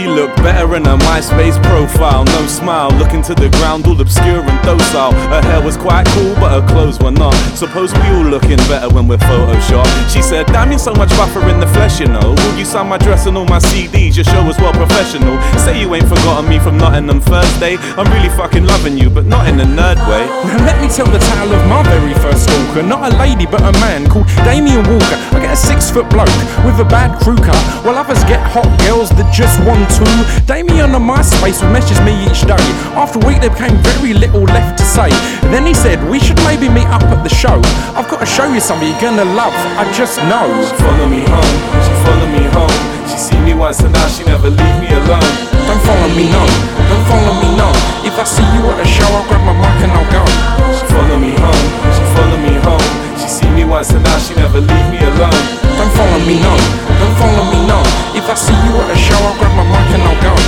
She looked better in her MySpace profile. No smile, looking to the ground, all obscure and docile. Her hair was quite cool, but her clothes were not. Suppose we all looking better when we're photoshopped. She said, damn, you're so much rougher in the flesh, you know. Will you sign my dress and all my CDs? Your show was well professional. Say you ain't forgotten me from Nottingham Thursday. I'm really fucking loving you, but not in a nerd way. Now let me tell the tale of my very first stalker. Not a lady, but a man called Damien Walker. I get a 6-foot bloke with a bad crew cut, while others get hot girls that just want to. Damien on MySpace would message me each day. After a week there became very little left to say. And then he said, we should maybe meet up at the show. I've got to show you something you're gonna love, I just know. She follow me home, she follow me home. She see me once and now she never leave me alone. Don't follow me, no, don't follow me, no. If I see you at a show, I'll grab my mic and I'll go. She follow me home, she follow me home. She see me once and now she never leave me alone. Don't follow me, no, don't follow me, no. If I see you at a show, I'll grab my mic and I'll go.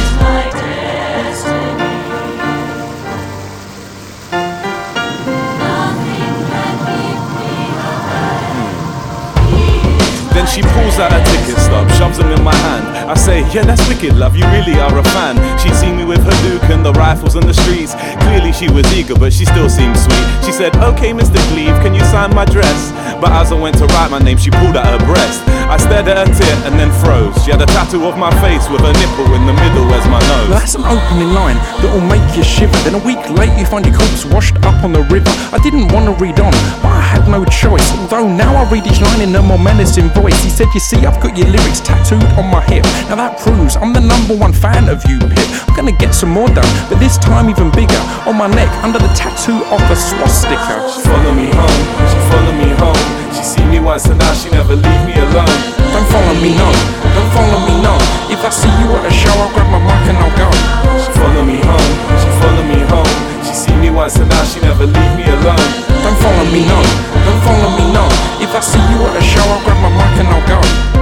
Then she pulls out a ticket stub, shoves them in my hand. I say, yeah, that's wicked, love, you really are a fan. She seen me with her Duke and the rifles on the streets. Clearly she was eager, but she still seemed sweet. She said, okay, Mr. Cleve, can you sign my dress? But as I went to write my name, she pulled out her breast. I stared at her tit and then froze. She had a tattoo of my face with a nipple in the middle as my nose. Well, that's an opening line that'll make you shiver. Then a week later you find your corpse washed up on the river. I didn't want to read on, but I had no choice. Although now I read each line in a more menacing voice. He said, you see, I've got your lyrics tattooed on my hip. Now that proves I'm the #1 fan of you, Pip. I'm gonna get some more done, but this time even bigger. On my neck, under the tattoo of the swastika. She follow me home, she follow me home. She see me once and now she never leave me alone. Don't follow me, no, don't follow me, no. If I see you at a show, I'll grab my mic and I'll go. She follow me home, she follow me home. She see me once and now she never leave me alone. Don't follow me, no, don't follow me, no. If I see you at a show, I'll grab my mic and I'll go.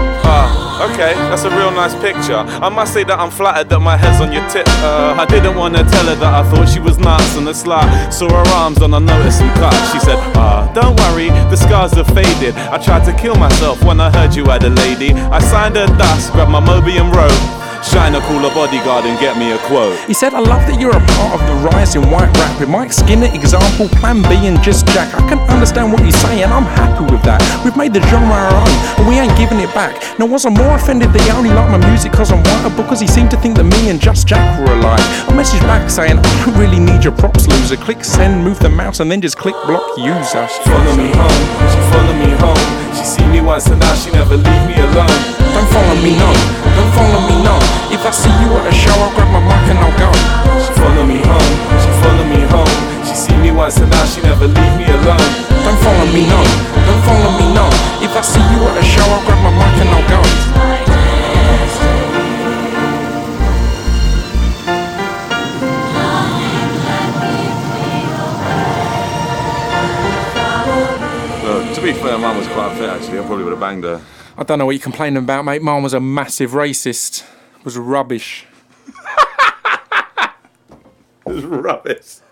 Okay, that's a real nice picture. I must say that I'm flattered that my head's on your tip. I didn't want to tell her that I thought she was nuts and a slut. Saw her arms and I noticed some cuts. She said, don't worry, the scars have faded. I tried to kill myself when I heard you had a lady. I signed her dust, grabbed my Moby and wrote, Shine a cooler bodyguard and get me a quote. He said, I love that you're a part of the rise in white rap. With Mike Skinner, example, Plan B and Just Jack. I can understand what you're saying, I'm happy with that. We've made the genre our own, and we ain't giving it back. Now was I more offended that he only liked my music cause I'm white, or because he seemed to think that me and Just Jack were alike? I messaged back saying, I don't really need your props, loser. Click send, move the mouse, and then just click block user. She follow me home, she follow me home. She see me once and now she never leave me alone. Don't follow me, no, don't follow me, no. If I see you at a show, I'll grab my mic and I'll go. She follow me home, she follow me home. She see me once and now she never leave me alone. Don't follow me, no, don't follow me, no. If I see you at a show, I'll grab my mic and I'll go. To be fair, Mum was quite fit actually. I probably would have banged her. I don't know what you're complaining about, mate. Mum was a massive racist. It was rubbish. It was rubbish.